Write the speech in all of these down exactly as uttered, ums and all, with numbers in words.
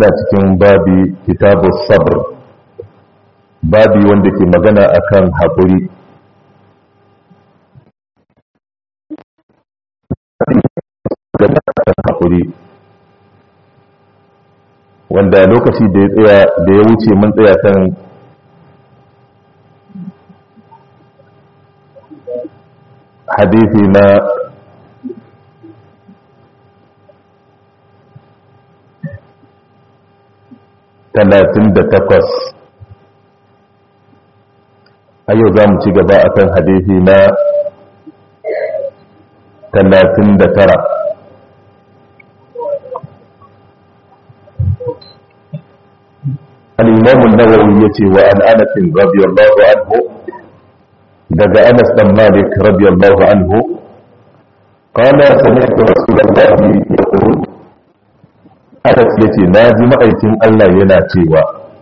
muna cikin babi kitabu sabr, babi wanda ke magana akan haƙuri. haƙuri wanda lokaci da ya tsaya da ya wuce mun tsaya kan hadisi na talatin da takwas. A yau za mu ci gaba akan hadisi na talatin da tara. الإمام النووي يتي وعن أنس رضي الله عنه دقى أنس بن مالك رضي الله عنه قال سمعت رسول الله يقول أنس يتي نازم أيتم ألا يناتيوا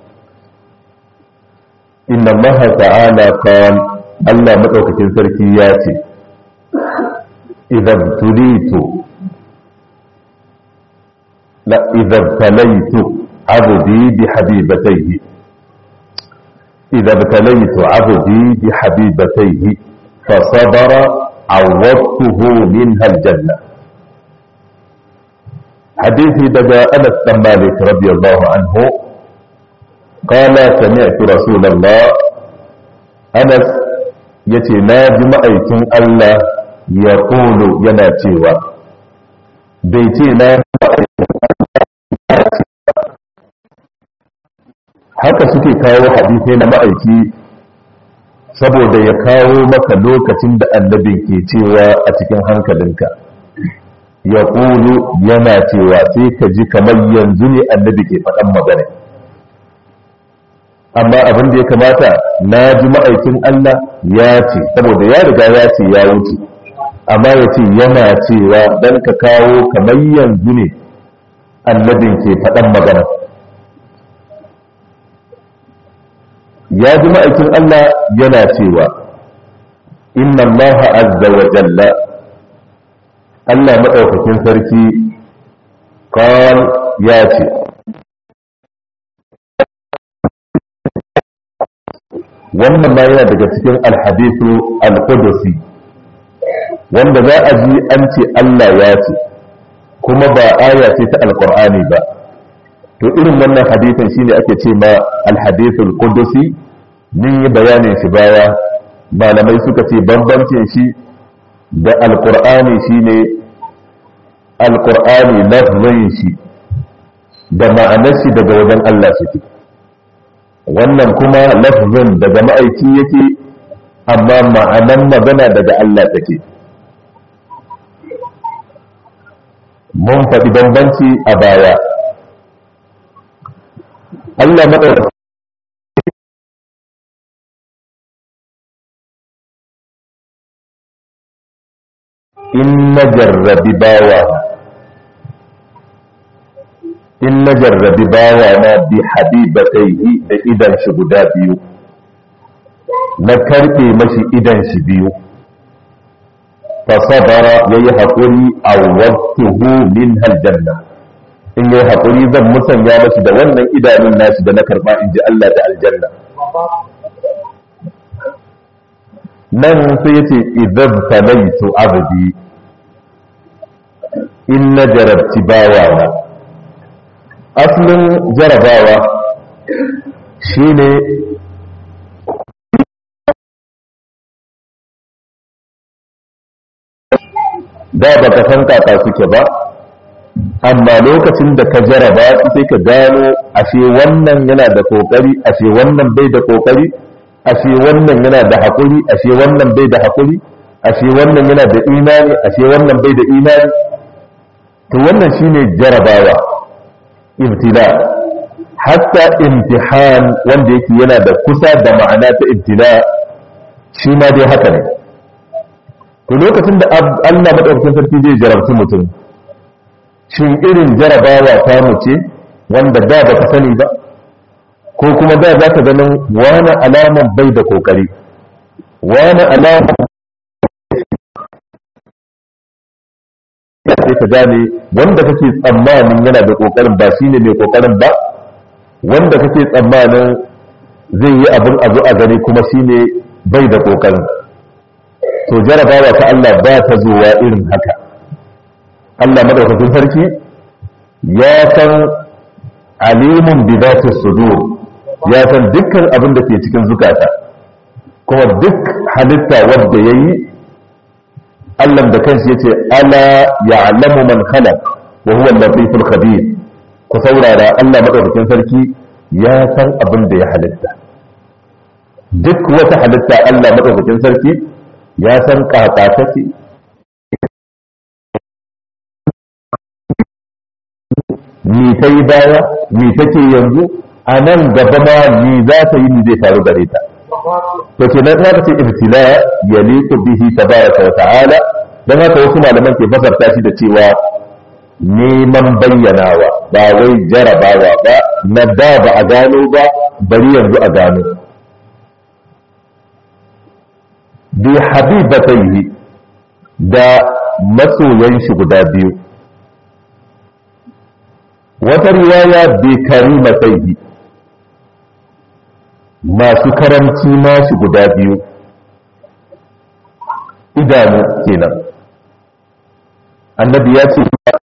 إن الله تعالى قال ألا مدعوك تنسركياتي إذا ابتليت لا إذا ابتليت عبدي بحبيبتيه إذا ابتليت عبدي بحبيبتيه فصبر عوضته منها الجنة. حديث دجا أنس بن مالك رضي الله عنه قال سمعت رسول الله أنس يتي ناجم أيتم الله يقول يناتيوا بيتي ناجم haka suke kawo hadisai na ma'aiki saboda ya kawo maka lokacin da annabin ke cewa a cikin hankalinka ya ƙulu yana cewa sai ka ji kamar yanzu ne annabi ke faɗan magana. Amma abin da ya kamata na ji ma'aikin Allah ya ce saboda ya riga ya ce ya wuce, amma ya ce yana cewa don ka kawo kamar yanzu ne annabin ke faɗan magana. Ya ji ma'aikin Allah yana cewa inna Allah azza wa jalla Allah maɗaukakin sarki qal ya ce wannan ma yana daga cikin alhadithu al-qudusi wanda za a ji an ce Allah ya ce kuma ba aya ce ta alqur'ani ba. To irin wannan hadisin shine ake ce ma al-hadithul qudusi. Mun yi bayanin shi baya, malamai suka ce bambancin shi da alqur'ani shine alqur'ani lafzin shi da ma'anar shi daga wajen Allah suke, wannan kuma lafzin daga ma'aiki yake amma ma'anar magana daga Allah take. Mun faɗi bambanci a baya. Allah maɗaukakin in na jarrabi bawa in na jarrabi bawa na bi habibataihi da idan shi guda biyu, na karɓe mashi idan shi biyu, fa sabara yayi haƙuri awwatuhu min aljanna, in yayi haƙuri zan musanya mashi da wannan idanun nashi da na karɓa in ji Allah da aljanna. Nan sai yace idan talaitu abdi, in na jarabci bawana. Asalin jarabawa shine da baka san kaka suke ba, amma lokacin da ka jaraba sai ka gano ashe wannan yana da kokari, ashe wannan bai da kokari, ashe wannan yana da haƙuri, ashe wannan bai da haƙuri, ashe wannan yana da imani, ashe wannan bai da imani. To wannan shine jarabawa, ibtila. Hatta imtihan wanda yake yana da kusa da ma'ana ta ibtila shi ma dai haka ne. To lokacin da Allah madaukakin sarki zai jarabci mutum, shin irin jarabawa ta mu ce wanda da baka sani ba, ko kuma da za ka ganin wani alaman bai da kokari, wani alaman sai ka gane wanda kake tsammanin yana da kokarin ba shine mai kokarin ba, wanda kake tsammanin zai yi abin a zo a gani kuma shine bai da kokarin. to jarabawa ta Allah ba ta zuwa irin haka. Allah madaukakin sarki ya san alimun bi dhati sudur, ya san dukkan abin da ke cikin zukata, kuma duk halitta wanda yayi Allah da kanshi yace ala ya'lamu man khalaq wa huwa al-latiful khabir. ku saurara, Allah madaukakin sarki ya san abin da ya halitta. Duk wata halitta Allah madaukakin sarki ya san kaka take, ni ta yi baya, ni take yanzu, a nan gaba ma ni za ta yi ni zai faru gare ta. To ke nan za ce ibtila ya liku bihi tabaraka wa ta'ala, don haka wasu malaman ke fasarta shi da cewa neman bayyanawa ba wai jarabawa ba, na da ba a gano ba bari yanzu a gano. Bi habibatayhi, da masoyan shi guda biyu. Wata riwaya bi karimatayhi, masu karamci nashi guda biyu, idanu kenan. Annabi ya ce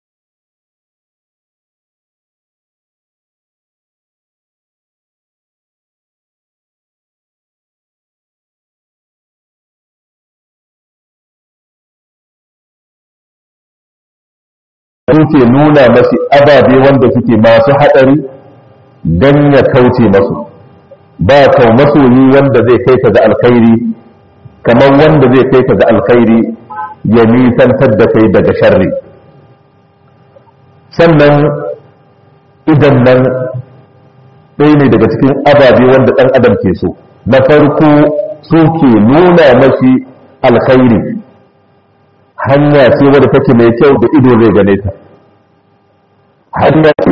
ke nuna masu ababe wanda suke masu haɗari don ya kauce masu. Ba kau masoyi wanda zai kai ka ga alkhairi kamar wanda zai kai ka ga alkhairi ya nisantar da kai daga sharri. Sannan idan nan ɗaya ne daga cikin ababe wanda ɗan adam ke so. Na farko su ke nuna mashi alkhairi, hanya ce wadda take mai kyau da ido zai gane ta. Hanya ce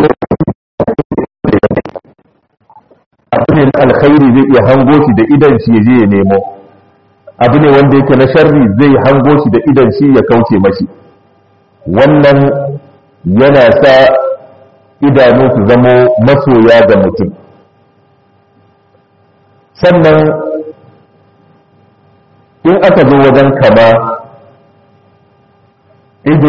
abu ne na alkhairi zai iya hango shi da idan shi ya je ya nemo, abu ne wanda yake na sharri zai hango shi da idan shi ya kauce mashi. Wannan yana sa idanu su zamo masoya ga mutum. Sannan in aka zo wajen kama, ido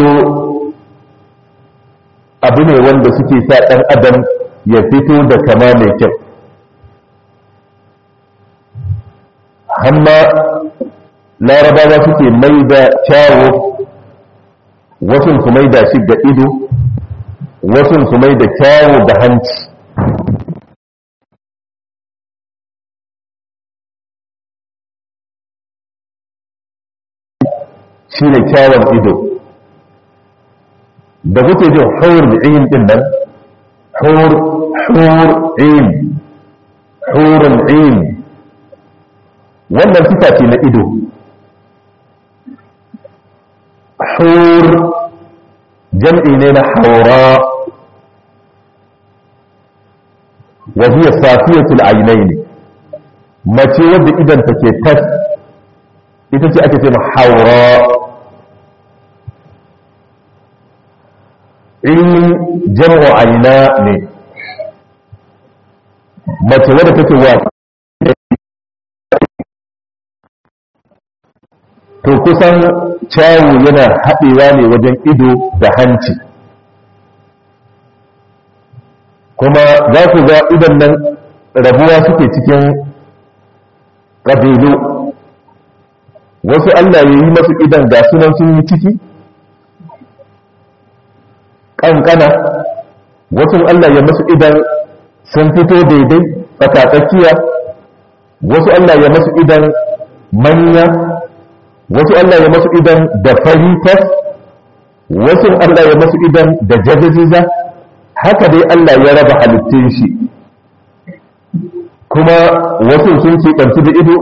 abu ne wanda suke sa ɗan adam ya fito da kama mai kyau. Hamma larabawa suke mai da kyawo, wasu su mai da shi ga ido, wasu su mai da kyawo da hanci. Shi ne kyawun ido. Da kuke jin hur in din nan, hur hur in hurun in, wannan sifa ce na ido. Hur jam'i ne na haura, wa hiya safiyatul aynaini, mace wadda idan take tas, ita ce ake ce ma haura. In jam'u aina ne, mace wadda take wa to kusan kyawu yana haɗewa ne wajen ido da hanci. Kuma za ku ga idan nan rabuwa suke cikin ƙabilu. Wasu Allah ya yi masu idan ga sunan sun yi ciki ƙanƙana, wasu Allah ya masu idan sun fito daidai tsakatsakiya, wasu Allah ya masu idan manya, wasu Allah ya masu idan da faritas, wasu Allah ya masu idan da jajajiza. Haka dai Allah ya raba halittun shi, kuma wasu sun keɓanci da ido,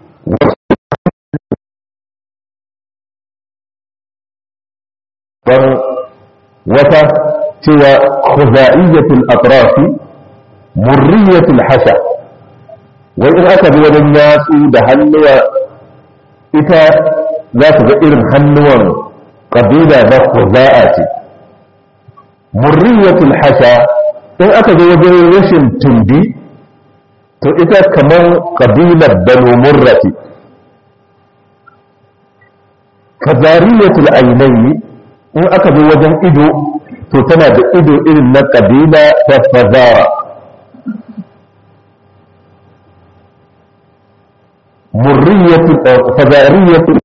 wata cewa khuzaiyatul atrafi murriyatul hasha, wai in aka bi wajen yatsu da hannuwa, ita za su ga irin hannuwan ƙabila na Khuza'a ce. Murriyatul Hasha in aka zo wajen rashin tumbi to ita kamar ƙabilar Banu Murra ce. Kazariyatul Ainaini in aka zo wajen ido to tana da ido irin na ƙabila ta Fazara. Murriyatul Fazariyatul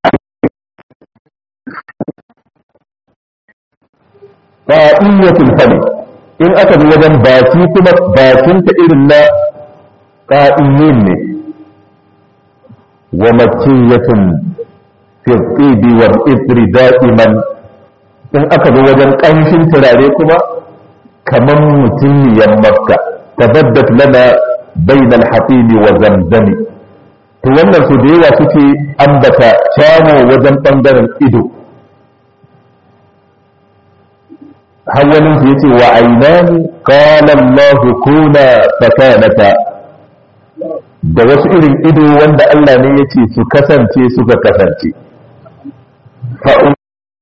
Qa'iyatul Fali in aka zo wajen baki kuma bakinta irin na qa'iyin ne. Wa makkiyatun fi tibi wal itri da'iman in aka zo wajen ƙanshin turare kuma kaman mutumiyan Makka tabaddat lana bainal hatimi wa zamzami. To wannan su da yawa suke ambata kyawo wajen ɓangaren ido. hawalin su yace wa aynani qala Allah kuna fakanata, da wasu irin ido wanda Allah ne yace su kasance suka kasance. fa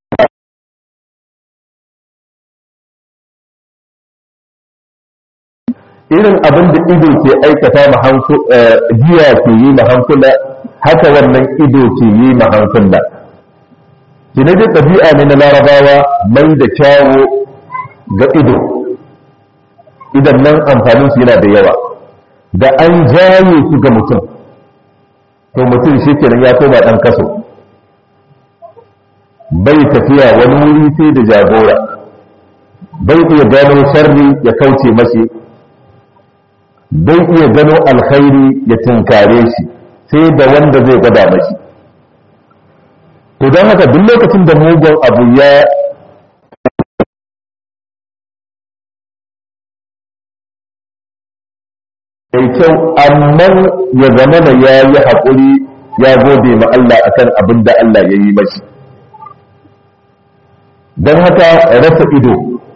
irin abin da ido ke aikata ma giya ke yi ma hankula, haka wannan ido ke yi ma hankula. Kina da ɗabi'a ne na Larabawa mai da kyawo ga ido, idan nan amfanin su yana da yawa. Da an jaye su ga mutum, to mutum shi kenan ya koma ɗan kaso, bai tafiya wani wuri sai da jagora, bai iya gano sharri ya kauce mashi, bai iya gano alkhairi ya tunkare shi sai da wanda zai gwada mashi. To don haka duk lokacin da mugun abu ya mai kyau amma ya zama da ya yi haƙuri ya gode ma Allah akan abin da Allah ya yi mashi. Don haka rasa ido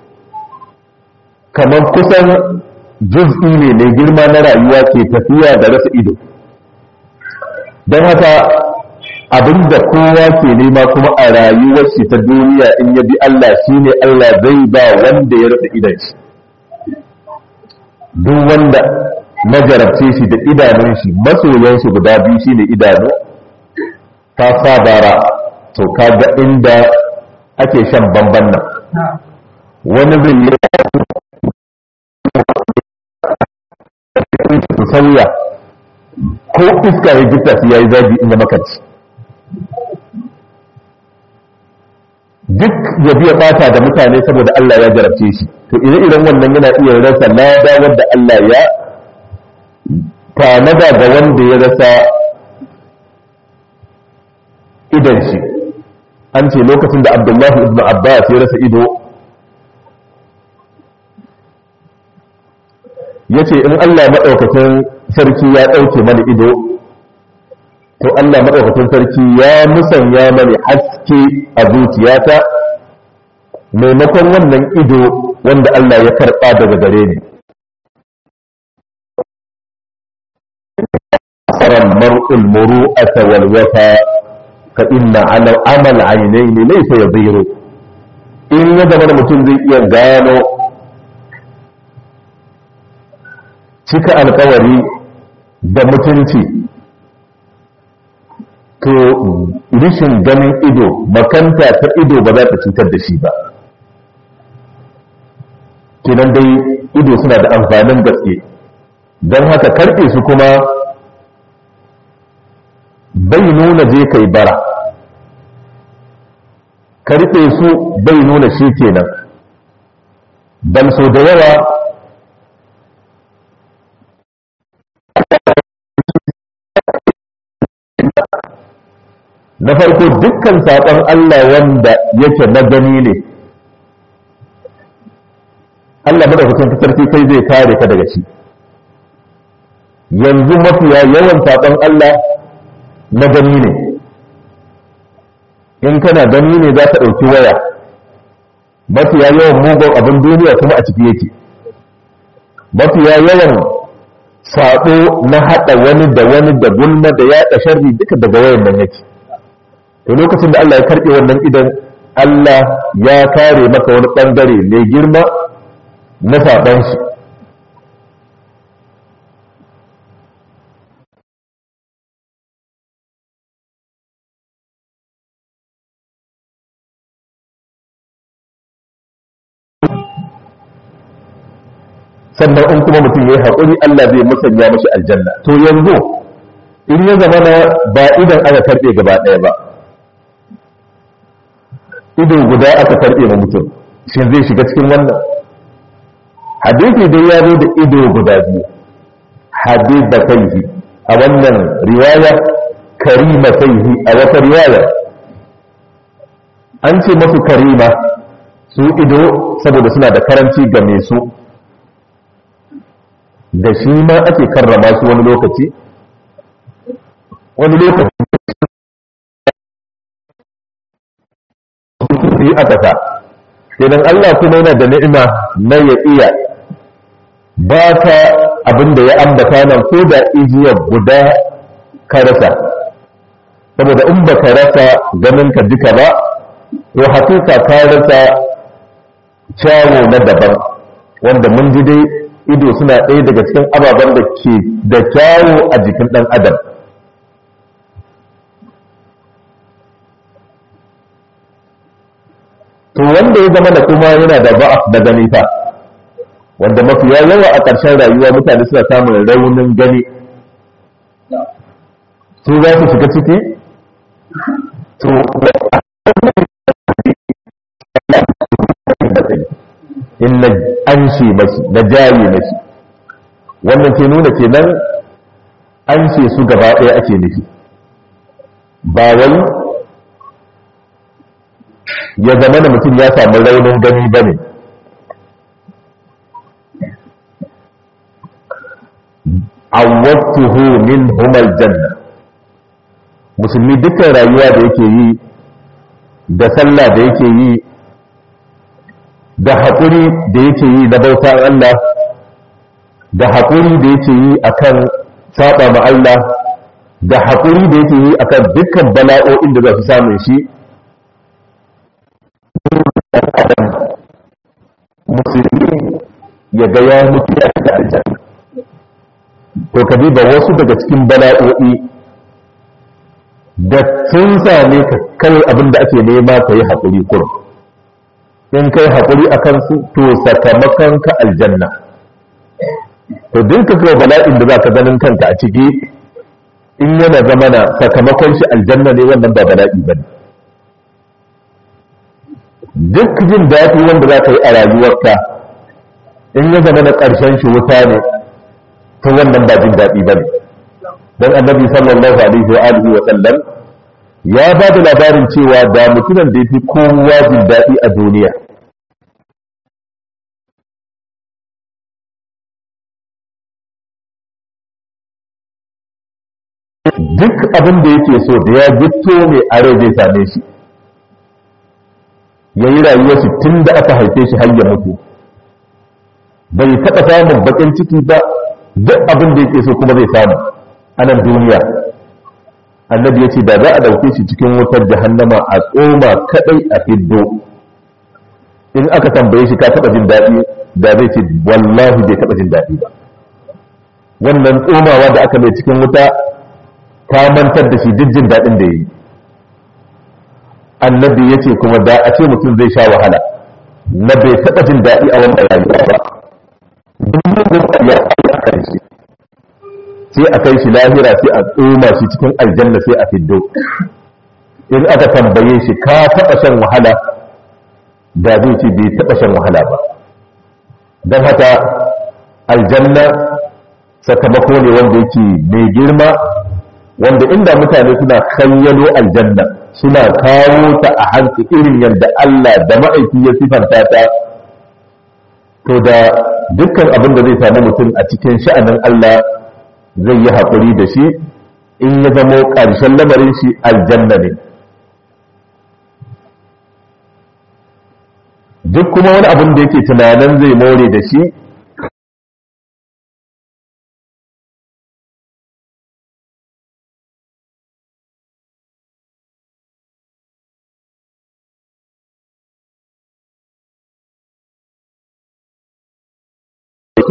kamar kusan juz'i ne mai girma na rayuwa ke tafiya da rasa ido. Don haka abinda kowa ke nema kuma a rayuwar shi ta duniya in ya bi Allah shine Allah zai ba wanda ya rasa idan shi. Duk wanda na jarabce shi da idanun shi, masoyan shi guda biyu shine idanu, ta sabara to kaga inda ake shan bamban nan. Wani zai yi su sauya ko iska ya jita su yayi zabi in ya makanci, duk ya biya bata da mutane saboda Allah ya jarabce shi. To ire-iren wannan yana iya rasa lada wanda Allah ya tanada ga wanda ya rasa idan shi. An ce lokacin da Abdullahi ibn Abbas ya rasa ido, ya ce in Allah maɗaukakin sarki ya ɗauke mani ido, to Allah maɗaukakin sarki ya musanya mani haske a zuciyata maimakon wannan ido wanda Allah ya karɓa daga gare ni. Aran mar'ul muru'ata wal wafa fa inna ala amal aynayn laysa yadhiru. In ya zama mutum zai iya gano cika alkawari da mutunci, to rishin ganin ido, makanta ta ido ba za ta cutar da shi ba. Kenan dai ido suna da amfanin gaske, don haka karɓe su kuma bai nuna je kai bara, karɓe su bai nuna shi kenan. Bal so da yawa na farko dukkan saƙon Allah wanda yake na gani ne, Allah madaukakin sarki kai zai kare ka daga shi. Yanzu mafiya yawan saƙon Allah na gani ne, in kana gani ne za ka ɗauki waya, mafiya yawan mugun abin duniya kuma a ciki yake, mafiya yawan saƙo na haɗa wani da wani da gulma da yaɗa sharri duka daga wayan nan yake. To lokacin da Allah ya karɓe wannan idan Allah ya kare maka wani ɓangare mai girma na saɓon shi. Sannan in kuma mutum ya yi haƙuri Allah zai musanya mashi aljanna. To yanzu in ya zama na ba idan aka karɓe gaba ɗaya ba, ido guda aka karɓe ma mutum, shin zai shiga cikin wannan? Hadisi dai ya zo da ido guda biyu, hadith da kaihi a wannan riwaya, karima kaihi a wata riwaya. An ce masu karima su ido saboda suna da karanci ga mai su, da shi ma ake karrama shi wani lokaci wani lokaci yi aka sa kenan Allah kuma yana da ni'ima na ya iya ba ka abin da ya ambata nan ko da ijiyar guda ka rasa, saboda in ba ka rasa ganin ka duka ba to hakika ka rasa kyawo na daban, wanda mun ji dai ido suna ɗaya daga cikin ababen da ke da kyawo a jikin ɗan adam. To wanda ya zama da kuma yana da ba'af da gani fa, wanda mafiya yawa a ƙarshen rayuwa mutane suna samun raunin gani, su za su shiga ciki? To in na an shi mashi na jaye mashi, wannan ke nuna kenan an ce su gaba ɗaya ake nufi, ba wai ya zama da mutum ya samu raunin gani ba ne. Awwatuhu min humal janna, musulmi dukkan rayuwa da yake yi da sallah da yake yi da haƙuri da yake yi na bautar Allah, da haƙuri da yake yi akan saba ma Allah, da haƙuri da yake yi akan dukkan bala'o'in da za su samun shi, musulmi ya ga ya mutu ya da aljanna. To ka ba wasu daga cikin bala'o'i da sun same ka kawai abin da ake nema ka yi haƙuri kurum. In kai haƙuri a kansu to sakamakon ka aljanna. To dinka kai bala'in da za ka ganin kanka a ciki in yana zama na sakamakon shi aljanna ne, wannan ba bala'i ba ne. Duk jin daɗi wanda za ka yi a rayuwarka in ya zama na ƙarshen shi wuta ne, to wannan ba jin daɗi ba ne. Don annabi sallallahu alaihi wa alihi wa sallam ya ba da labarin cewa da mutumin da ya fi kowa jin daɗi a duniya duk abin da yake so da ya gitto ne a rai zai same shi, ya yi rayuwar shi tun da aka haife shi har ya mutu, bai taɓa samun baƙin ciki ba, duk abin da yake so kuma zai samu a nan duniya. Annabi ya ce da za a ɗauke shi cikin wutar jahannama a tsoma kaɗai a hiddo, in aka tambaye shi ka taɓa jin daɗi da zai ce wallahi bai taɓa jin daɗi ba. Wannan tsomawa da aka mai cikin wuta ta mantar da shi duk jin daɗin da ya yi. Annabi ya ce kuma da a ce mutum zai sha wahala na bai taɓa jin daɗi a wannan rayuwa ba, duk mugun ya a kan shi sai a kai shi lahira sai a tsoma shi cikin aljanna sai a fiddo. In aka tambaye shi ka taɓa shan wahala da zai ce bai taɓa shan wahala ba. Don haka aljanna sakamako ne wanda yake mai girma, wanda inda mutane suna kayyano aljanna suna kawo ta a hanci irin yadda Allah da ma'aiki ya sifanta ta, to da dukkan abin da zai sami mutum a cikin sha'anin Allah zai yi haƙuri da shi in ya zamo ƙarshen lamarin shi aljanna ne. Duk kuma wani abin da yake tunanin zai more da shi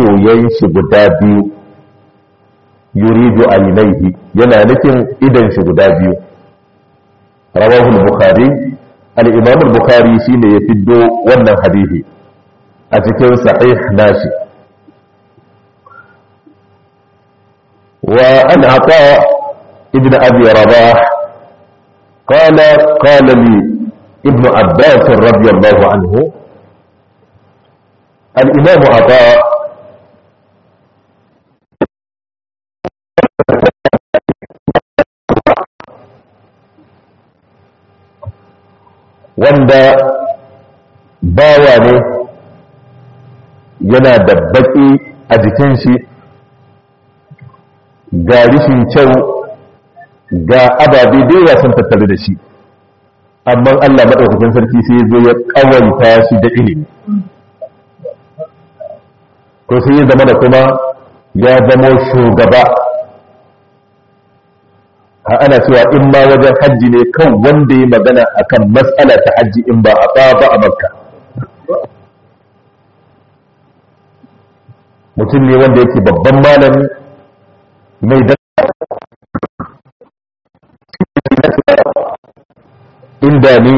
masoyan shi guda biyu yuridu aynaihi yana nufin idan shi guda biyu rawahu al-bukhari al-imam al-bukhari shine ya fiddo wannan hadisi a cikin sahih nashi wa an ata ibn abi rabah qala qala li ibn abbas radiyallahu anhu al-imam ata wanda bawa ne yana da baki a jikin shi ga rishin kyau ga ababe da yawa sun tattare da shi amma Allah madaukakin sarki sai ya zo ya kawanta shi da ilimi ko sai ya zama da kuma ya zama shugaba ana cewa in ma wajen hajji ne kan wanda ya magana akan matsala ta hajji in ba a ba a makka mutum ne wanda yake babban malami mai da inda ne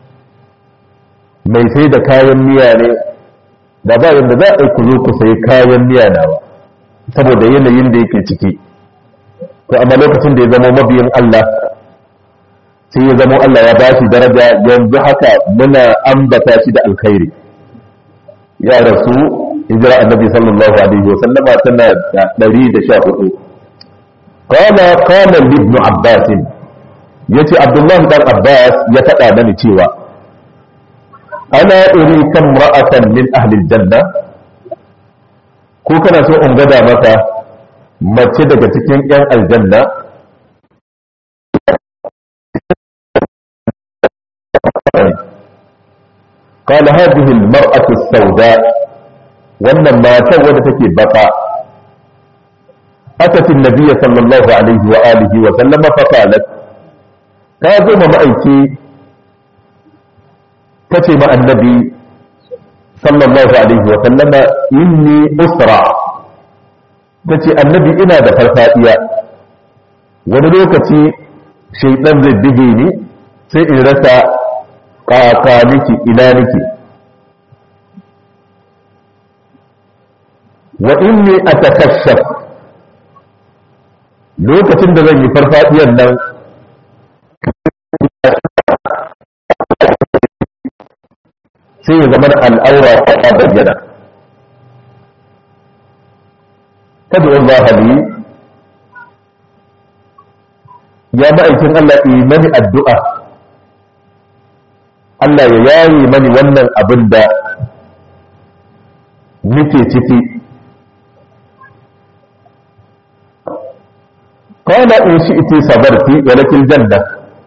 mai sai da kayan miya ne da ba yadda za a yi ku zo ku sayi kayan miya na ba saboda yanayin da yake ciki to amma lokacin da ya zama mabiyin Allah sai ya zama Allah ya bashi daraja yanzu haka muna ambata shi da alkhairi ya rasu hijira annabi sallallahu alaihi wa sallama tana da ɗari da sha hudu qala qala ibn abbas yace abdullah dan abbas ya faɗa mani cewa ana uri kam ra'atan min ahli aljanna ko kana so in gada maka mace daga cikin ƴan aljanna قال هذه المرأة السوداء wannan matar wadda take baka أتت النبي صلى الله عليه وآله وسلم فقالت هذا ما مأيكي تتم النبي صلى الله عليه وسلم إني أسرع تتي النبي إنا دخل فائية ونلوكتي شيطان زي بجيني سيئرسا قاقانك إلانك وإني أتكشف lokacin da zan yi farfadiyar nan sai ya zama al'aura ta bayyana kada Allah hali ya ma'aikin Allah yi mani addu'a Allah ya yayi mani wannan abin da muke ciki قال إن شئت صبرت ولك الجنة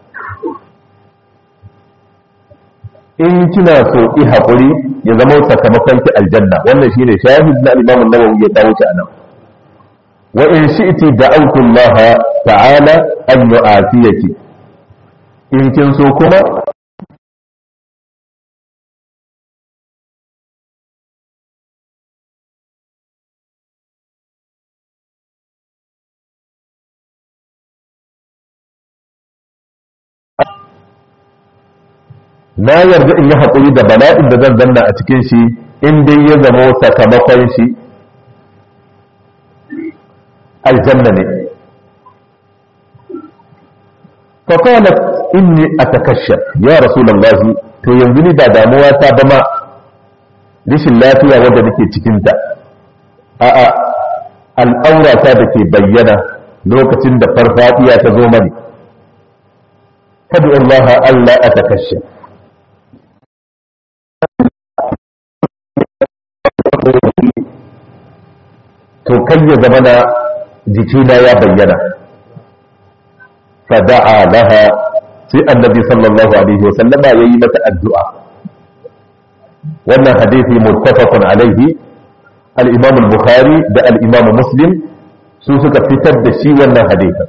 إن كنا سو إحقري يزمو سكمكنك الجنة وأن شيء شاهد الإمام النووي يتاوش أنا وإن شئت دعوت الله تعالى أن يعافيك إن كنسو كما na yarda in yi haƙuri da bala'in da zan zanna a cikin shi in dai ya zama sakamakon shi aljanna ne faqalat inni atakashaf ya rasulullahi to yanzu ni ba damuwa ta ba ma rashin lafiya wanda nake cikin ta a'a al'aura ta da ke bayyana lokacin da farfadiya ta zo mani fadu Allah Allah atakashaf to kan ya zama na jikina ya bayyana fada'a laha sai annabi sallallahu alaihi wa sallama yayi mata addu'a wannan hadisi muttafaqun alaihi al-imam al-bukhari da al-imam muslim su suka fitar da shi wannan hadisin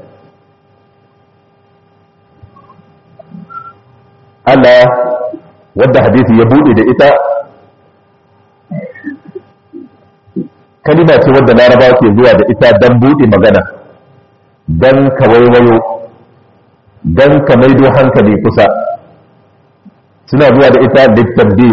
Allah wanda hadisi ya bude da ita kalima ce wadda larabawa ke zuwa da ita don buɗe magana, don ka waiwayo, don ka maido hankali kusa, suna zuwa da ita littabbi.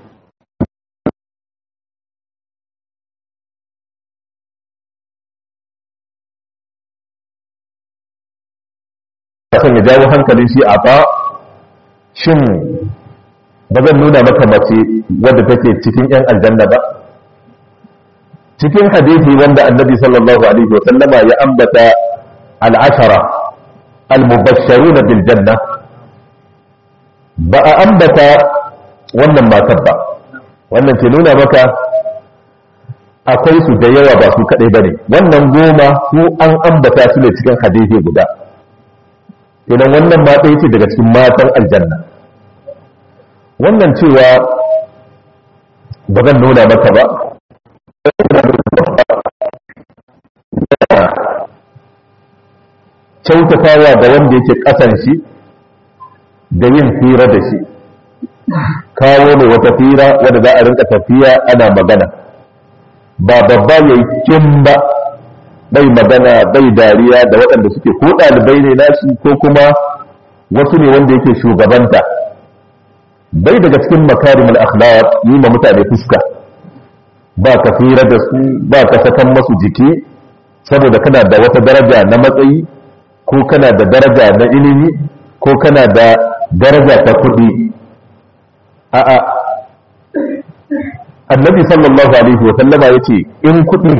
Kasan ya jawo hankalin shi a ba, shin ba zan nuna maka mace wadda take cikin 'yan aljanna ba? Cikin hadisi wanda annabi sallallahu alaihi wa sallama ya ambata al'ashara al-mubashsharun bil janna, ba a ambata wannan matar ba. Wannan ke nuna maka akwai su da yawa, ba su kadai bane. Wannan goma su an ambata su ne cikin hadisi guda. Kenan wannan ma ɗaya ce daga cikin matan aljanna. Wannan cewa ba zan nuna maka ba, kyautatawa da wanda yake ƙasan shi da yin fira da shi, kawo ne wata fira wadda za a rinka tafiya ana magana, ba babba ya yi kin ba, bai magana bai dariya da waɗanda suke ko ɗalibai ne nashi ko kuma wasu ne wanda yake shugabanta. Bai daga cikin makarimul akhlaq yi ma mutane fuska, ba ka fira da su, ba ka sakan masu jiki saboda kana da wata daraja na matsayi, ko kana da daraja na ilimi, ko kana da daraja ta kuɗi. A'a, annabi sallallahu alaihi wa sallama yace in kuɗi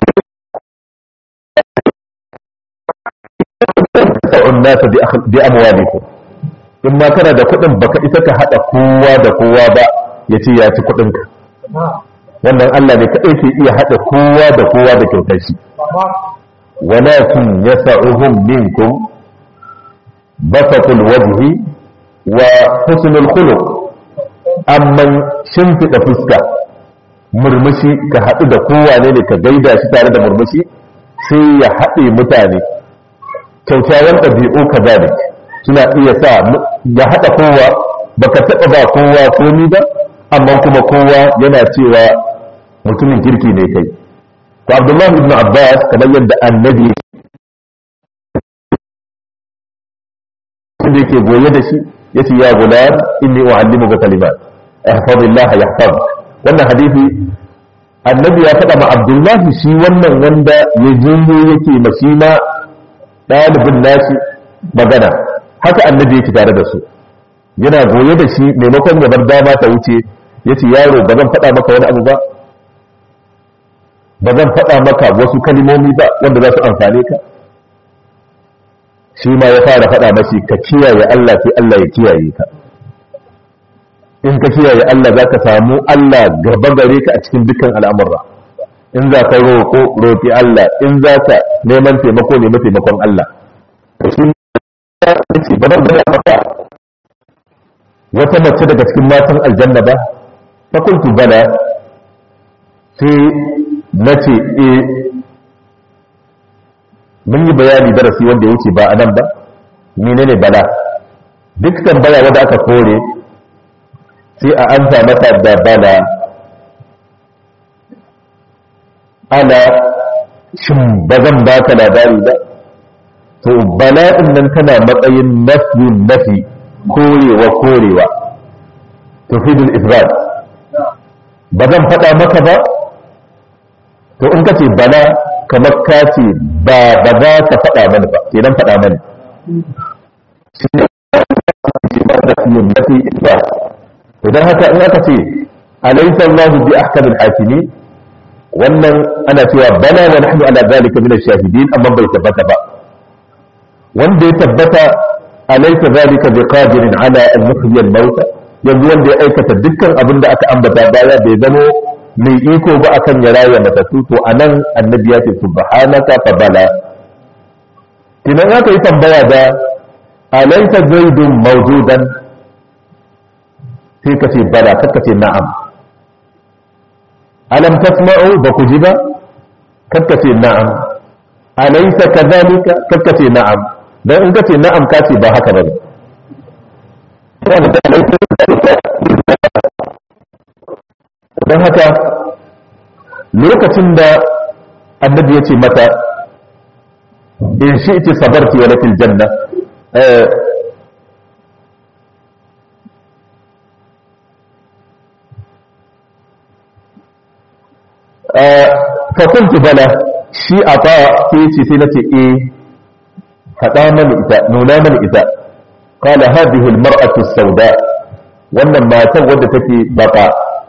ta'un nasa bi amwalikum, in ma kana da kuɗin baka isa ka haɗa kowa da kowa ba ya ce ya ci kuɗinka. Wannan Allah ne kaɗai ke iya haɗa kowa da kowa da kyautar shi. Walakin yasa'uhum minkum basatul wajhi wa husnul khuluq, amman shimfiɗa fuska, murmushi, ka haɗu da kowa ne ka gaida shi tare da murmushi sai ya haɗe mutane. Kyaukyawan ɗabi'u ka zalik suna iya sa ya haɗa kowa, baka taɓa ba kowa komi ba, amma kuma kowa yana cewa mutumin kirki ne kai. To Abdullahi ibn Abbas, kamar yadda annabi da yake goye da shi yace ya gulam inni u'allimuka kalimat ihfazillah yahfaz. Wannan hadisi annabi ya faɗa ma Abdullahi shi wannan wanda ya jinyo yake masima ɗalibin nashi magana, haka annabi yake tare da su, yana goye da shi, maimakon ya bar dama ta wuce ya ce yaro ba zan faɗa maka wani abu ba, ba zan faɗa maka wasu kalimomi ba wanda za su amfane ka. Shi ma ya fara faɗa mashi ka kiyaye Allah sai Allah ya kiyaye ka. In ka kiyaye Allah za ka samu Allah gaba gare ka a cikin dukkan al'amurra. In za ka roƙo roƙi Allah, in za ka neman taimako nemi taimakon Allah. Shi ce ba zan gaya maka wata mace daga cikin matan aljanna ba, fakultu bala, sai na ce e, mun yi bayani darasi wanda ya wuce ba a nan ba, menene bala? Duk tambaya wadda aka kore sai a anta mata da bala. Ana shin ba zan baka labari ba? To bala'in nan tana matsayin nafiyun nafi, korewa korewa, tufidul ifrad. Ba zan faɗa maka ba? To in ka ce bala kamar ka ce ba ba za ka faɗa mani ba, kenan faɗa mani. Shi ne nafiyun nafi ifrad. Idan haka in aka ce alaysa Allahu bi ahkamil hakimin, wannan ana cewa bala wa nahnu ala zalika min ash-shahidin, amma bai tabbata ba. Wanda ya tabbata alaysa zalika biqadirin ala an yuhyi al-mauta, yanzu wanda ya aikata dukkan abin da aka ambata baya bai zamo mai iko ba akan ya raya matattu. To anan annabi ya ce subhanaka fa bala. Idan aka yi tambaya da alaysa zaidun mawjudan, sai ka ce bala, kar ka ce na'am. Alam tasma'u, ba ku ji ba, kar ka ce na'am. Alaysa kadhalika, kar ka ce na'am. Dan in ka ce na'am ka ce ba haka bane. Don haka lokacin da annabi yace mata in shi'ti sabarti wa lakil janna fa kuntu bala shi ata sai ce sai nace eh fada mani ita nuna mani ita qala hadhihi almar'atu as-sauda wannan matan wadda take baka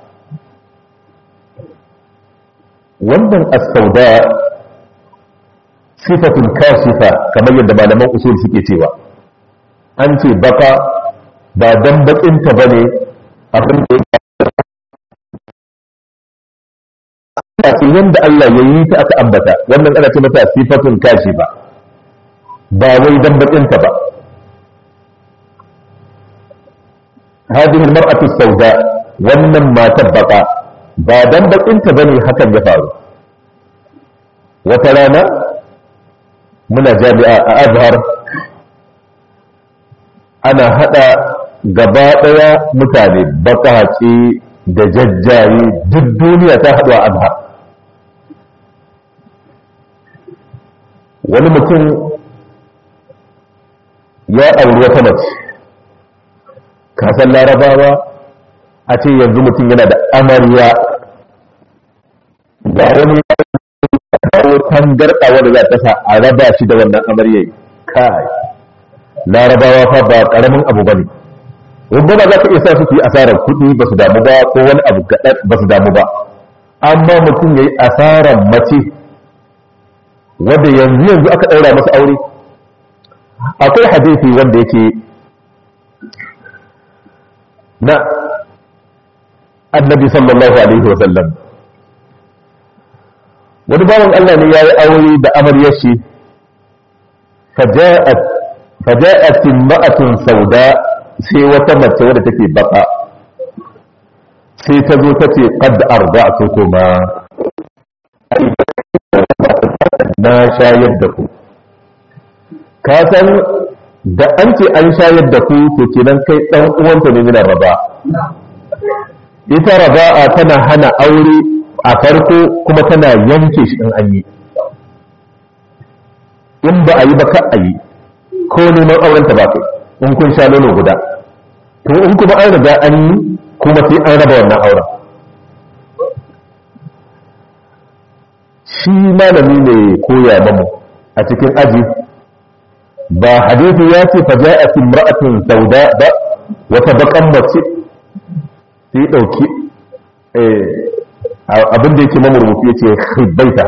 wannan as-sauda sifatun kashifa kamar yadda malaman usul suke cewa an ce baka ba dan bakinta bane abin da yake yanda Allah ya yi ta aka ambata wannan ana ce mata sifatun kashifa ba wai dan bakinta ba hadhihi almar'atu as-sauda wannan matar baka ba dan bakinta bane hakan ya faru wata rana muna jami'a a Azhar ana hada gaba daya mutane bakace da jajjaye duk duniya ta haɗu a Azhar wani mutum ya auri wata mace kasan larabawa a ce yanzu mutum yana da amarya ga wani kawo tangarɗa wanda za ta sa a raba shi da wannan amarya kai larabawa fa ba ƙaramin abu ba ne rubba za ka iya sa su yi asarar kuɗi ba su damu ba ko wani abu kaɗan ba su damu ba amma mutum ya yi asarar mace wadda yanzu yanzu aka ɗaura masa aure akwai hadisi wanda yake na annabi sallallahu alaihi wa sallam wani bawan Allah ne ya yi aure da amaryar shi faja'at faja'at imra'atun sauda sai wata mace wadda take baka sai ta zo ta ce qad arda'tukuma na shayar da ku ka san da an ce an shayar da ku to kenan kai dan uwanta ne mina raba ita raba'a tana hana aure a farko kuma tana yanke shi in an yi in ba a yi ba ka a yi ko neman aurenta ba kai in kun sha nono guda to in kuma an riga an yi kuma sai an raba wannan auren shi malami ne koya mamu a cikin aji ba hadisi ya ce fa ja'at imra'atun sauda ba wata bakan mace sai dauki eh abin da yake mamu rubutu yace khibbaita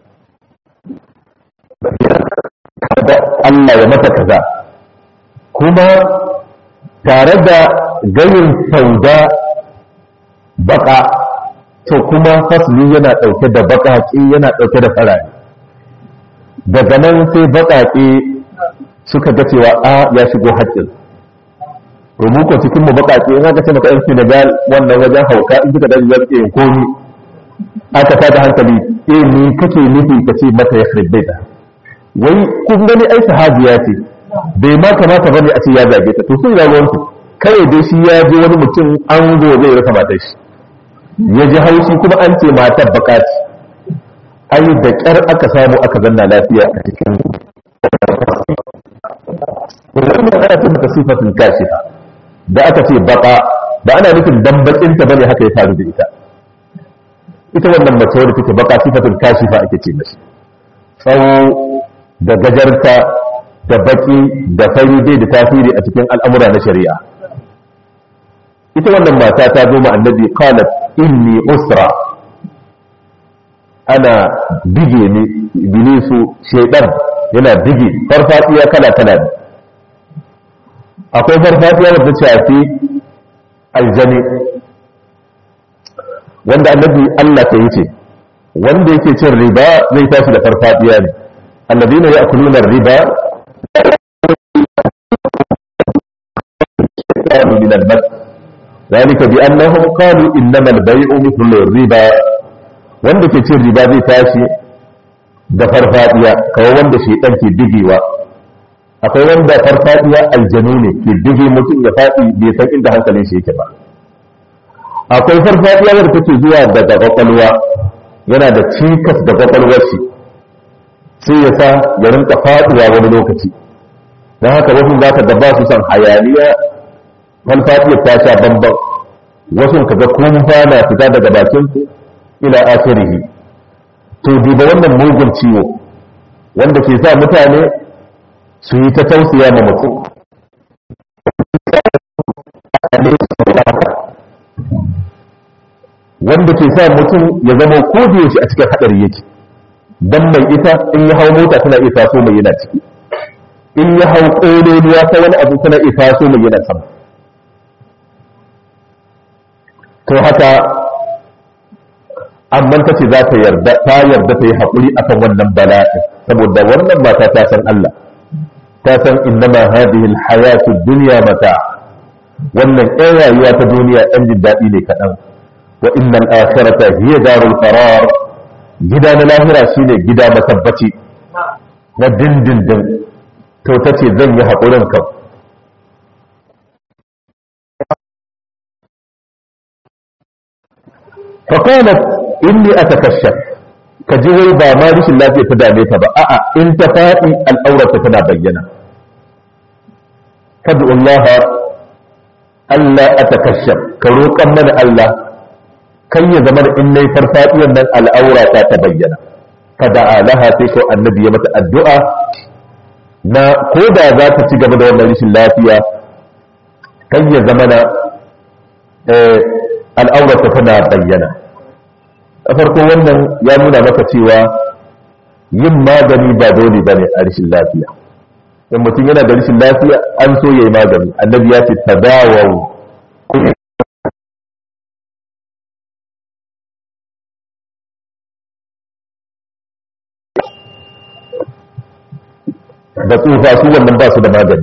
kada Allah ya mata kaza kuma tare da gayin sauda baka to kuma fasli yana dauke da bakaki yana dauke da farare daga nan sai bakaki suka ga cewa a ya shigo haƙƙin rumuko cikin mu bakaki in aka ce maka yan Senegal wannan wajen hauka in kika dan yarke komi aka tada hankali eh ni kake nufi kace mata ya khirbaita wai kun gani ai sahabiya ce bai ma kamata bane a ce ya zage ta to sun rawan ku kai dai shi ya je wani mutum an go zai rasa matar shi ya ji haushi kuma an ce matar bakaci ai da kyar aka samu aka zanna lafiya a cikin wannan ana ce mata sifatul kashifa da aka ce baka ba ana nufin dan bakin ta bane haka ya faru da ita ita wannan mace wadda take baka sifatul kashifa ake ce mashi tsawo da gajarta da baki da fari dai da tasiri a cikin al'amura na shari'a ita wannan mata ta zo ma annabi qalat inni usra ana bige ni iblisu shaytan yana bige farfadiya kala kala akwai farfadiya wadda ta shafi aljani wanda annabi Allah ta yi ce wanda yake cin riba zai tashi da farfadiya ne الذين يأكلون الربا من المس ذلك بأنهم قالوا إنما البيع مثل الربا wanda ke cin riba zai tashi da farfadiya kawai wanda shaitan ke digewa akwai wanda farfadiya aljanu ne ke dige mutum ya faɗi bai san inda hankalin shi yake ba akwai farfadiya wanda take zuwa daga kwakwalwa yana da cikas da kwakwalwar shi sai ya sa ya rinka faɗuwa wani lokaci. don haka wasu za ka gaba su san hayaniya falfatiyar ta sha bambam, wasu ka ga kumfa na fita daga bakin ku ila akhirihi. to duba wannan mugun ciwo wanda ke sa mutane su yi ta tausaya ma mutum, wanda ke sa mutum ya zama ko da yaushe a cikin hadari yake. dan mai ita in ya hau mota tana iya taso mai yana ciki, in ya hau ƙololuwa ta wani abu tana iya taso mai yana sama. to haka amma ta ce za ta yarda ta yarda ta yi haƙuri akan wannan bala'i, saboda wannan mata ta san Allah, ta san innama hadhihi alhayatu dunya mata, wannan ɗan rayuwa ta duniya ɗan jin daɗi ne kaɗan. wa innal akhirata hiya darul qarar, gida na lahira shine gida masabbaci na dindindin. to tace zan yi haƙurin kan. فقالت inni atakashaf, ka ji wai ba ma rishin lafiya ta dame ta ba, a'a in ta faɗi al'aurata tana bayyana. fadu Allah Allah atakashaf, ka roƙan mana Allah kan ya zama da in nayi farfadiyar nan al'aurata ta bayyana. kada alaha sai ko annabi ya mata addu'a na ko da za ta ci gaba da wannan rishin lafiya kan ya zama na al'aurata tana bayyana. a farko wannan ya nuna maka cewa yin magani ba dole bane a rashin lafiya. in mutum yana da rashin lafiya an so yayi magani, annabi ya ce tadawaw. da tsufa su wannan ba su da magani.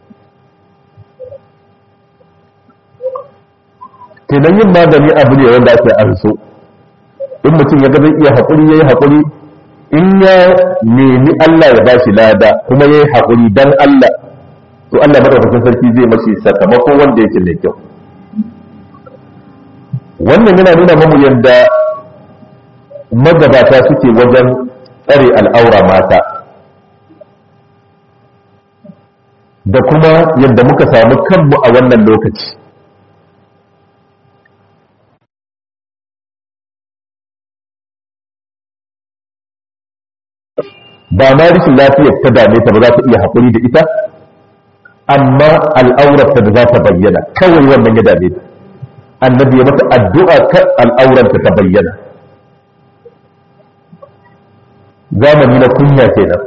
kenan yin magani abu ne wanda ake an so. in mutum ya ga zai iya haƙuri ya yi haƙuri, in ya nemi Allah ya bashi lada kuma ya yi haƙuri don Allah, to Allah madaukakin sarki zai mashi sakamako wanda yake mai kyau. wannan yana nuna mamu yadda magabata suke wajen tsare al'aura mata, da kuma yadda muka samu kanmu a wannan lokaci. ba ma rishin lafiyar ta dame ta ba za ta iya haƙuri da ita, amma al'aurarta da za ta bayyana kawai wannan ya dame ta. annabi ya mata addu'a kan al'aurarta ta bayyana. zamani na kunya kenan.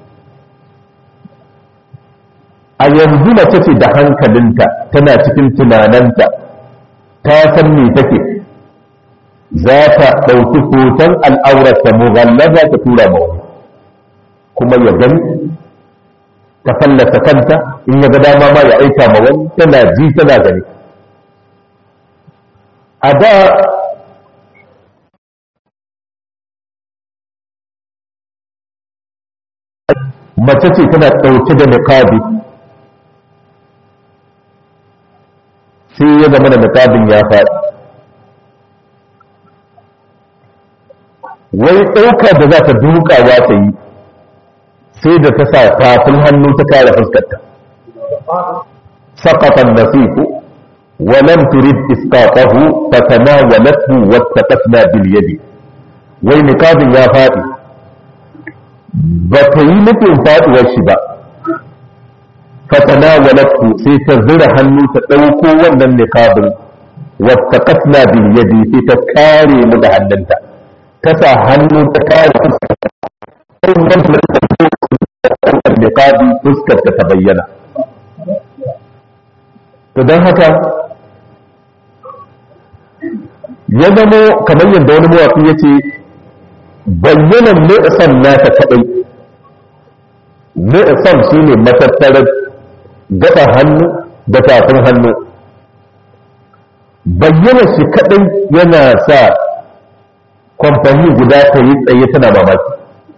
a yanzu mace ce da hankalinta tana cikin tunananta ta san me take, za ta ɗauki hoton al'aurarta mughallaza ta tura ma wani kuma ya gani, ta fallasa kanta, in ya ga dama ma ya aika ma wani, tana ji tana gani. a da mace ce tana ɗauke da niqabi, sai ya zama da niqabin ya faɗi, wai ɗauka da za ta dukawa ta yi sai da ta sa tafin hannu ta kare fuskarta. saqata an-nasifu wa lam turid isqatahu fatanawalathu wattaqatna bil yadi, wai niqabin ya fadi ba ta yi nufin faduwar shi ba, fatanawalathu sai ta zura hannu ta dauko wannan niqabin, wattaqatna bil yadi sai ta kare mu da hannunta, ta sa hannu ta kare fuskarta. niqabi fuskar ta bayyana. to don haka ya zamo kamar yadda wani mawaƙi ya ce bayyanan ni'san nata kaɗai. ni'san shi ne matattarar gaba hannu da tafin hannu, bayyana shi kaɗai yana sa kwamfani guda ta yi tsaye tana mamaki.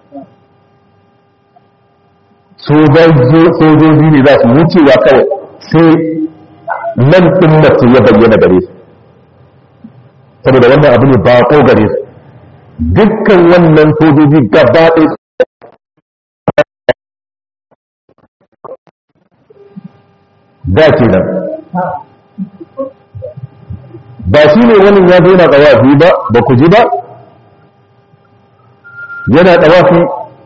sojoji ne za su wucewa kawai sai nan ɗin mace ya bayyana gare su, saboda wannan abu ne baƙo gare su. dukkan wannan sojoji gaba ɗaya da kenan ba shi ne wani ya zo na ɗawafi ba ba ku ji ba yana ɗawafi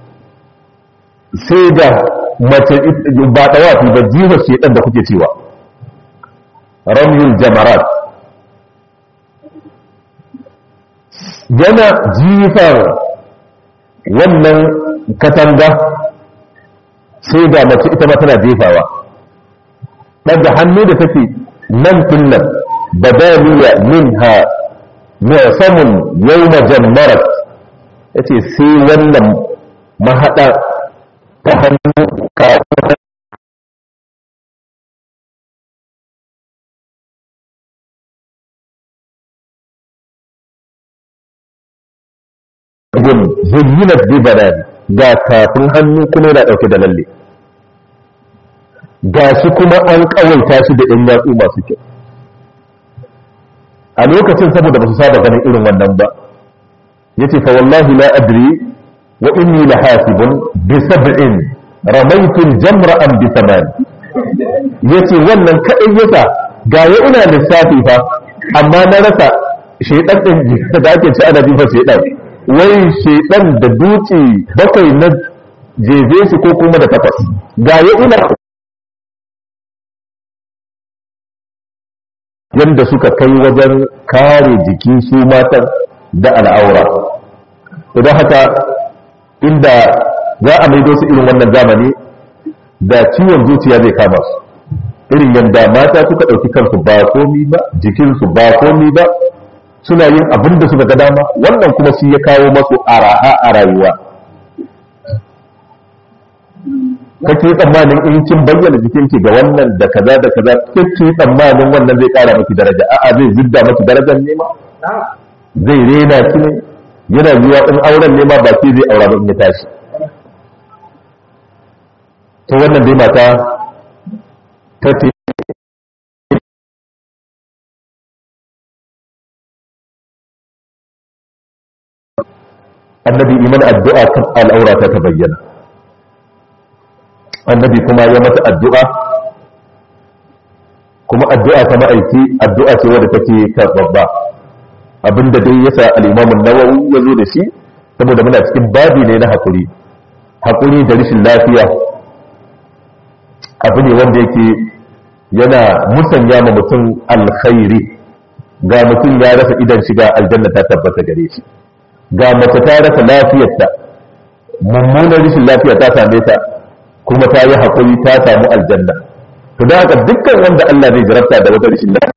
sai da mace ba ɗawafi ba jiwa shedan da kuke cewa ramyul jamarat yana jifar wannan katanga sai da mace ita ma tana jefawa daga hannu da take nan kullum badaliya minha mu'samun yawma jammarat yace sai wannan mahada ta hannu ka zuyinat bi banani ga tafin hannu kuma yana dauke da lalle ga shi kuma an kawaita shi da ɗan yatsu masu kyau a lokacin saboda ba su saba ganin irin wannan ba yace fa wallahi la adri wa inni la hasibun bi sab'in ramaytu al-jamra am bi thaman yace wannan kadai yasa ga ya ina lissafi fa amma na rasa shaytan din da ake ci ana jifa shaytan wai shaytan da duci bakwai na jeje shi ko kuma da takwas ga ya ina yanda suka kai wajen kare jiki su matan da al'aura idan haka inda za a maido su irin wannan zamani da ciwon zuciya zai kama su irin yanda mata suka ɗauki kansu ba komi ba jikinsu ba komi ba suna yin abin da suka ga dama wannan kuma shi ya kawo masu araha a rayuwa kake tsammanin in kin bayyana jikinki ga wannan da kaza da kaza kake tsammanin wannan zai kara miki daraja a'a zai zidda miki darajar ne ma zai rena ki ne yana zuwa in auren ne ma ba sai zai aura ba in ya tashi to wannan dai mata ta ce annabi iman addu'a kan al'aura ta bayyana annabi kuma ya mata addu'a kuma addu'a ta ma'aiki addu'a ce wadda take karbabba abinda dai yasa al-Imam an-Nawawi ya zo da shi saboda muna cikin babi ne na hakuri hakuri da rashin lafiya abu ne wanda yake yana musanya ma mutum alkhairi ga mutum ya rasa idan shiga aljanna ta tabbata gare shi ga mace ta rasa lafiyarta mummunar rashin lafiya ta same ta kuma ta yi haƙuri ta samu aljanna to da haka dukkan wanda Allah zai jarabta da wata rashin lafiya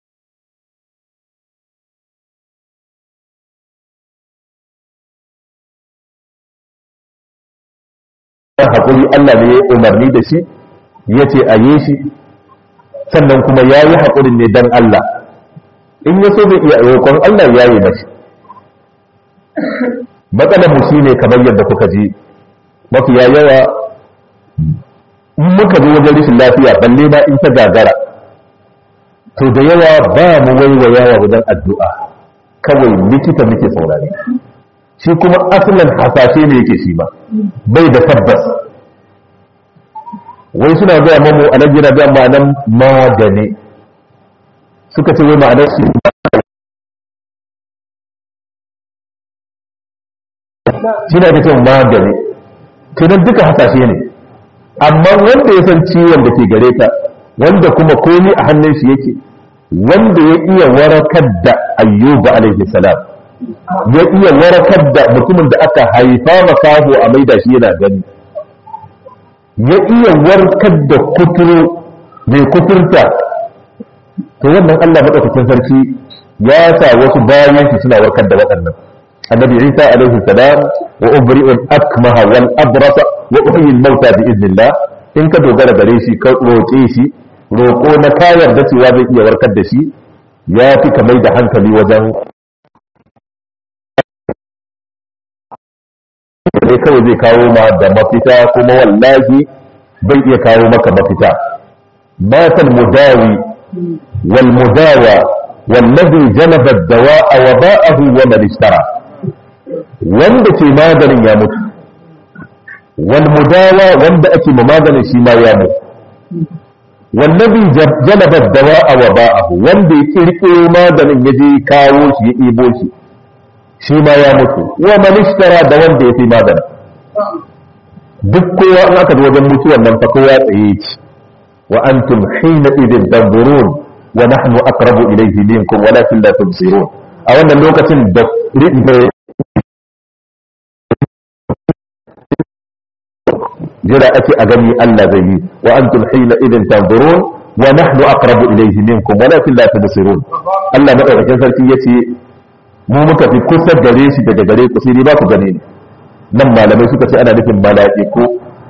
haƙuri Allah ne ya yi umarni da shi ya ce a yi shi sannan kuma ya yi haƙurin ne don Allah in ya so zai iya roƙon Allah ya yi mashi matsalar mu shine kamar yadda kuka ji mafiya yawa in muka zo wajen rashin lafiya balle ma in ta gagara to da yawa ba mu waiwayawa wajen addu'a kawai likita muke saurare shi kuma asalin hasashe ne yake shi ba bai da tabbas wai suna zuwa mamu a nan yana da ma'anan magani suka ce wai ma'anar shi shi na da kyau magani tunan duka hasashe ne amma wanda ya san ciwon da ke gare ta wanda kuma komi a hannun shi yake wanda ya iya warakar da ayyuba alaihi salam ya iya warakar da mutumin da aka haifa makaho a maida shi yana gani ya iya warkar da kuturu mai kuturta to wannan Allah madaukakin sarki ya sa wasu bayan shi suna warkar da waɗannan النبي عيسى عليه السلام وأبرئ الأكمه والأبرص وأحيي الموتى بإذن الله إن كدو غير غريشي روكيشي روكو نكاير دسي وابي إيا وركد دشي ياتي كميد حنكلي وزن ne kawai zai kawo ma da mafita kuma wallahi bai iya kawo maka mafita matal mudawi wal mudawa wallazi jalaba ad-dawa'a wa ba'ahu wa man ishtara wanda ke maganin ya mutu wal mudawa wanda ake ma maganin shi ma ya mutu wallabi jalaba dawa'a wa ba'ahu wanda ya kirkiro maganin ya je kawo shi ya ɗebo shi shi ma ya mutu wa man ishtara da wanda ya fi maganin duk kowa in aka zo wajen mutuwan nan fa kowa tsaye ki wa antum hina idin tanzurun wa nahnu aqrabu ilayhi minkum walakin la tubsirun a wannan lokacin da jira ake a gani Allah zai yi wa antum hina idin tanzurun wa nahnu aqrabu ilayhi minkum walakin la tubsirun Allah madaukakin sarki yace mu muka fi kusa gare shi daga gare ku sai ba ku gane ni nan malamai suka ce ana nufin mala'iku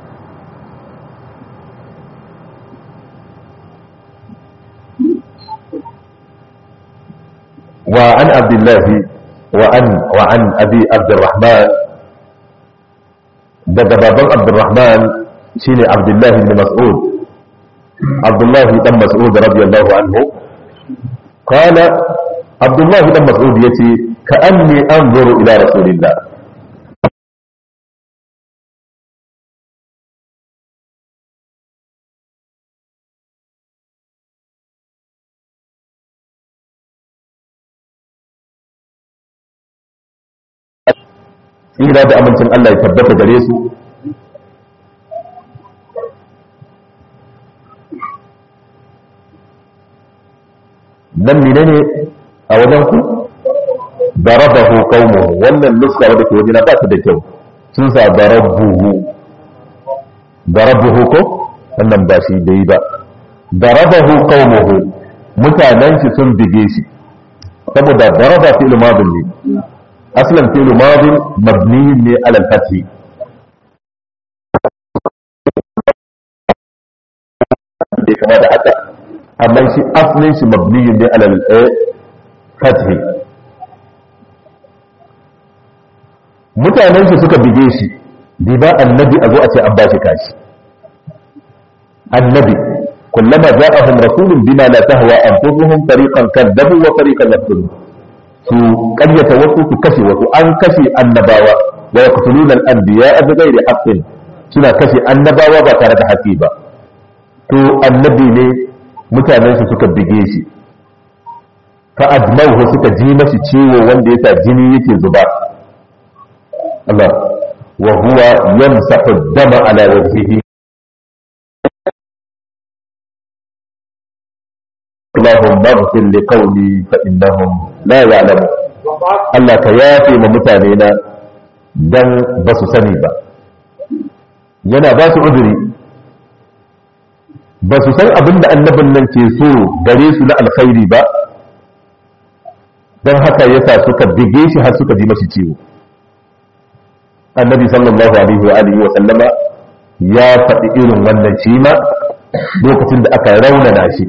wa an abdullahi wa an wa an abi abdurrahman daga baban abdurrahman shine abdullahi ibn mas'ud abdullahi dan mas'ud radiyallahu anhu qala abdullahi dan mas'ud yace ka anni anzuru ila rasulillah ila da amincin Allah ya tabbata gare su dan menene a wajen ku darabahu qaumuhu wannan nuska wadda ke wajen ba ta da kyau sun sa darabuhu darabuhu ko wannan ba shi da yi ba darabahu qaumuhu mutanen shi sun bige shi saboda daraba fi'il madin ne aslan fi'il madin mabni ne ala al-fath dai kama da haka amma shi aslin shi mabni ne ala al-fath mutanen shi suka bige shi bi ba annabi a zo a ce an bashi kashi annabi kullama ja'ahum rasulun bima la tahwa anfusuhum tariqan kadzabu wa tariqan yaqtulun su qaryata wasu su kashe wasu an kashe annabawa wa yaqtuluna al-anbiya'a bi ghairi haqqin suna kashe annabawa ba tare da haƙi ba to annabi ne mutanen shi suka bige shi fa admauhu suka ji mashi ciwo wanda yasa jini yake zuba Allah wa huwa yamsahu ad-dama ala wajhihi Allahumma ighfir li qawli fa innahum la ya'lamun Allah ka yafe ma mutane na dan ba su sani ba yana ba su uduri ba su san abin da annabin nan ke so gare su na alkhairi ba don haka yasa suka bige shi har suka ji mashi ciwo annabi sallallahu alaihi wa alihi wa sallama ya faɗi irin wannan shi ma lokacin da aka raunana shi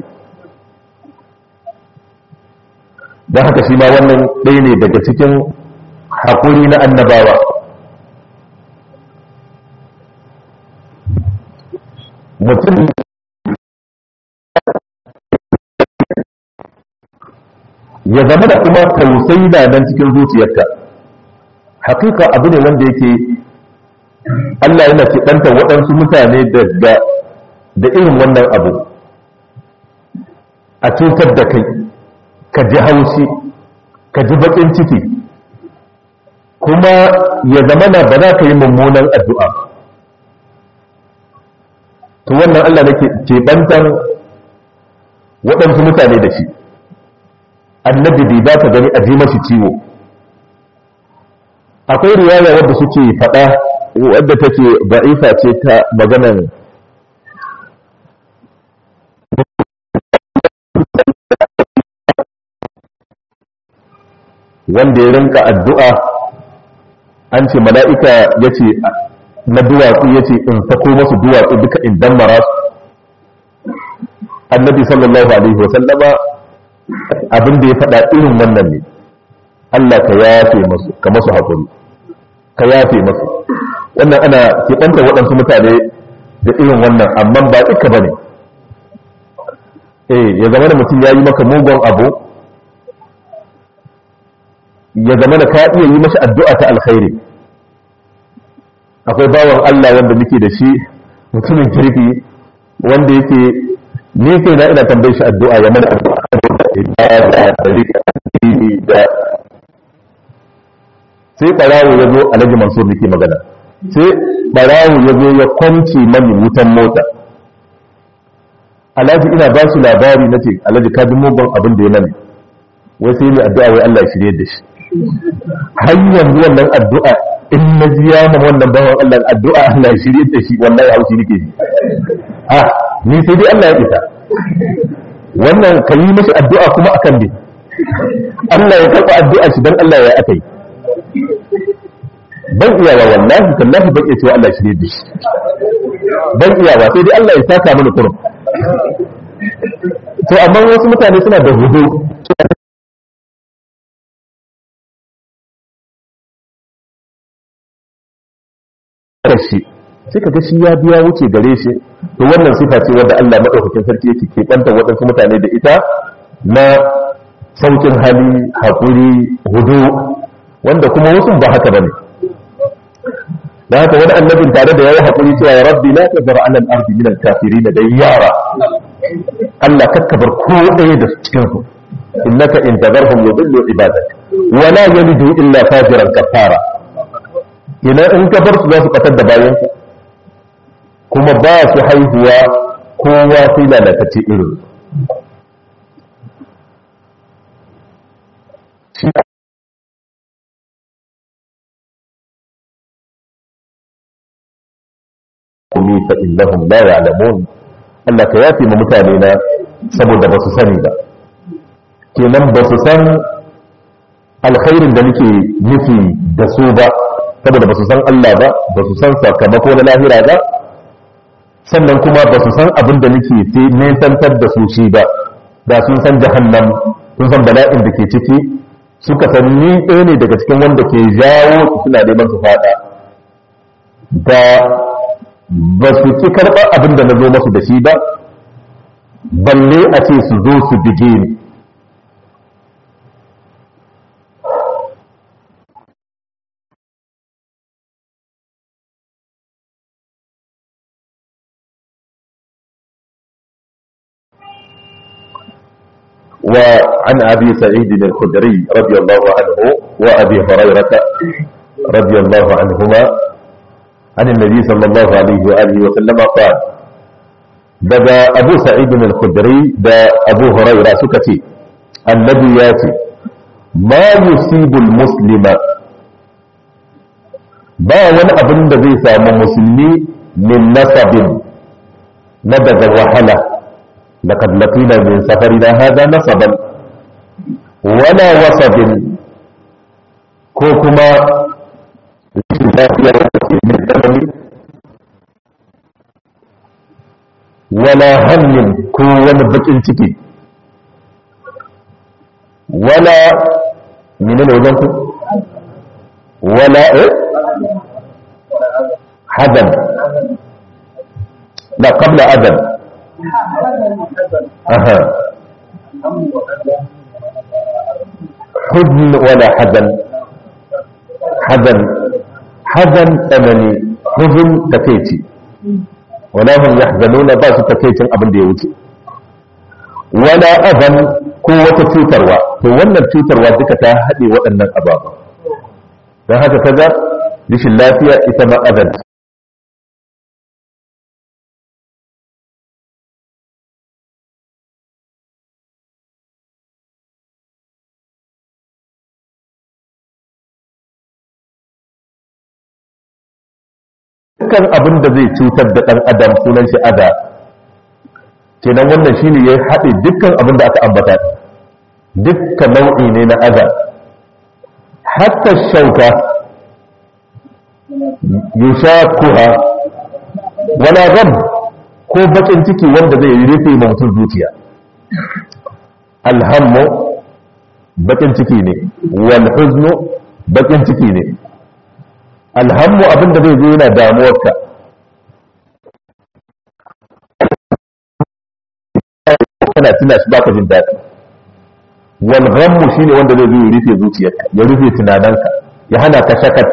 don haka shi ma wannan ɗaya ne daga cikin haƙuri na annabawa mutum ya zama da kuma tausayi na nan cikin zuciyarka hakika abu ne wanda yake Allah yana keɓanta waɗansu mutane daga da irin wannan abu a cutar da kai ka ji haushi ka ji baƙin ciki kuma ya zama na ba za ka yi mummunan addu'a to wannan Allah ne keɓantan waɗansu mutane da shi annabi bai ba ta gani a ji mashi ciwo akwai riwaya wadda suke faɗa wadda take da'ifa ce ta maganan wanda ya rinka addu'a an ce mala'ika ya ce na duwatsu ya ce in sako masu duwatsu duka in dammara su annabi sallallahu alaihi wasallama abin da ya faɗa irin wannan ne Allah ka yafe masu ka masu haƙuri ka yafe masu wannan ana keɓanta waɗansu mutane da irin wannan amma ba duka ba ne eh ya zama da mutum ya yi maka mugun abu ya zama da ka iya yi mashi addu'a ta alkhairi akwai bawan Allah wanda muke da shi mutumin kirki wanda yake ni kai na ina tambaye shi addu'a ya mana addu'a da sai barawo ya zo Alhaji Mansur nake magana sai barawo ya zo ya kwance mani wutan mota. Alhaji ina ba shi labari nace Alhaji ka ji mugun abin da ya mani, wai sai ni addu'a wai Allah ya shirye da shi. Har yanzu wannan addu'a in na ji ya ma wannan bawan Allah addu'a Allah ya shirye da shi wallahi haushi nake ji. Ah ni sai dai Allah ya isa wannan ka yi mashi addu'a kuma akan ne Allah ya karɓa addu'a shi dan Allah ya aka yi. Ban iyawa wallahi tallahi ban iya cewa Allah ya shirye da shi, ban iyawa sai dai Allah ya saka mana kurum. To amma wasu mutane suna da hudu shi sai ka ga shi ya biya wuce gare shi. To wannan sifa ce wadda Allah madaukakin sarki yake ke kwanta waɗansu mutane da ita na saukin hali, haƙuri, hudu, wanda kuma wasu ba haka bane. Da haka wani annabin tare da yayi haƙuri cewa ya rabbi la tazar ala al-ardi min al-kafirin dayyara, Allah kakkabar ko ɗaya da cikin su, innaka in tazarhum yudillu ibadak wa la yalidu illa fajiran kafara. Ina in ka bar su za su fatar da bayan kuma ba su haihuwa kowa sai lalatacce irin kumi fa innahum la ya'lamun. Allah ka yafi ma mutane na saboda ba su sani ba, kenan ba su san alkhairin da nake nufi da su ba saboda ba su san Allah ba, ba su san sakamako na lahira ba, sannan kuma ba su san abin da nake nesantar da su shi ba. Da sun san jahannam, sun san bala'in da ke ciki, suka san ni ɗaya ne daga cikin wanda ke jawo su suna neman su fada, da ba su ki karɓar abin da na zo masu da shi ba, balle a ce su zo su bige ni. وعن أبي سعيد الخدري رضي الله عنه وأبي هريرة رضي الله عنهما عن النبي صلى الله عليه وآله وسلم قال: بدا أبو سعيد الخدري دا أبو هريرة سكتي النبي ياتي ما يصيب المسلم با wani abin da zai samu musulmi min nasabin na daga wahala لقد لقينا من سفرنا هذا نصبا ولا وصب كوكما ولا هم كون بكين تكي ولا من الوجنك ولا إيه؟ حزن لا قبل أذن أها حزن ولا حزن حزن حزن ثمني حزن تكيتي ولا هم يحزنون باس تكيتي أبن ديوتي ولا أذن قوة تشوتروا فوانا تشوتروا ذكا تاهدي وأن الأبابا فهذا كذا ليش اللافية إتما أذن dukkan abin da zai cutar da ɗan adam sunan shi aza, kenan wannan shine ya haɗe dukkan abin da aka ambata, dukkan nau'i ne na aza. Hatta shauka yushakuha wala gham, ko bakin ciki wanda zai rufe ma mutum zuciya. Alhammu bakin ciki ne, wal huznu bakin ciki ne. Alhammu abinda zai zo yana damuwarka, kana tuna shi baka jin daɗi. Wal ghammu shine wanda zai zo ya rufe zuciyarka, ya rufe tunaninka, ya hana ka shakat.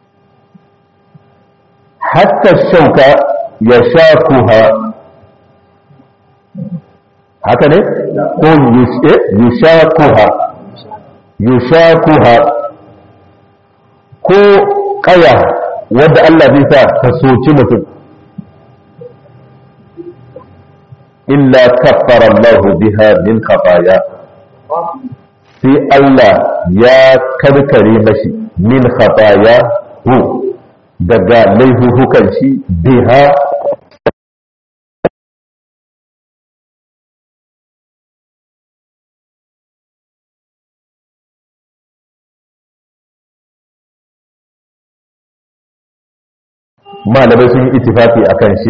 Hatta shauka ya shakuha haka ne ko yushakuha yushakuha ko kaya wadda Allah zai sa ta soki mutum illa kaffara Allah biha min khataya sai Allah ya karkare mashi min khataya hu daga laifukan shi biha malamai sun yi ittifaqi akan shi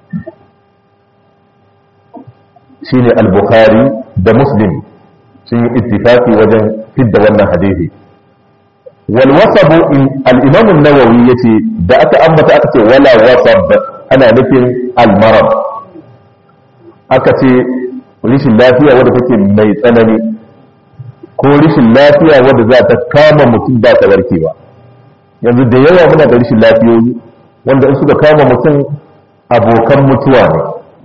shine al-Bukhari da Muslim sun yi ittifaqi wajen fidda wannan hadisi wal wasab al-Imam an-Nawawi yace da aka ambata aka ce wala wasab ana nufin al-marad aka ce rishin lafiya wadda take mai tsanani ko rishin lafiya wadda za ta kama mutum ba ta warkewa yanzu da yawa muna da rishin lafiyoyi wanda in suka kama mutum abokan mutuwa ne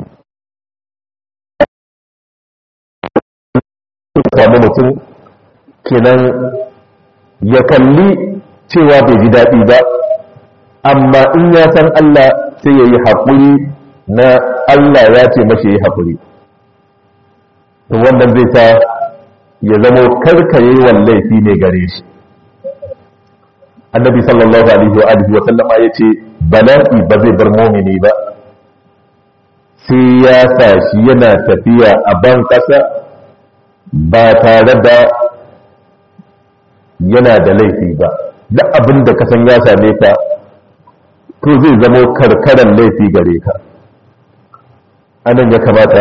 kama mutum kenan ya kalli cewa bai ji daɗi ba amma in ya san Allah sai ya yi haƙuri na Allah ya ce mashi ya yi haƙuri to wannan zai sa ya zama karkaye laifi ne gare shi annabi sallallahu alaihi wa alihi wa sallama yace bala'i ba zai bar mu'mini ba sai ya sa shi yana tafiya a ban kasa ba tare da yana da laifi ba duk abin da ka san ya same ka to zai zama karkaran laifi gare ka anan ya kamata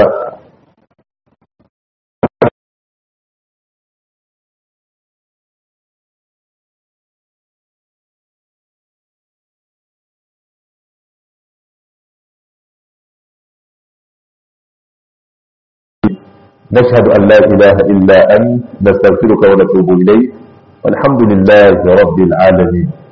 نشهد أن لا إله إلا أنت نستغفرك ونتوب إليك والحمد لله رب العالمين